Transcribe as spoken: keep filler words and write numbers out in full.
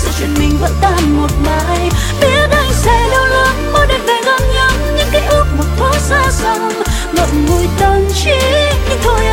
sự chuyện mình vẫn tan một mai. Biết anh sẽ đau lắm mỗi đêm về gặm nhấm những ký ức một thuở xa xăm, ngậm ngùi tâm trí nhưng thôi